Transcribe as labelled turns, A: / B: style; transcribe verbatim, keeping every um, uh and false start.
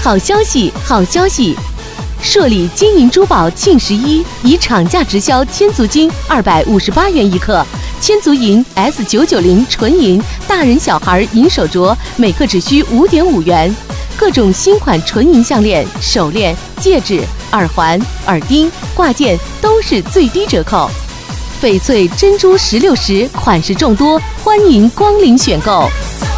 A: 好消息，好消息！硕里金银珠宝庆十一以厂价直销千足金二百五十八元一克，千足银 S 九九零纯银大人小孩银手镯每克只需五点五元，各种新款纯银项链、手链、戒指、耳环、耳钉、挂件都是最低折扣。翡翠珍珠石榴石款式众多，欢迎光临选购。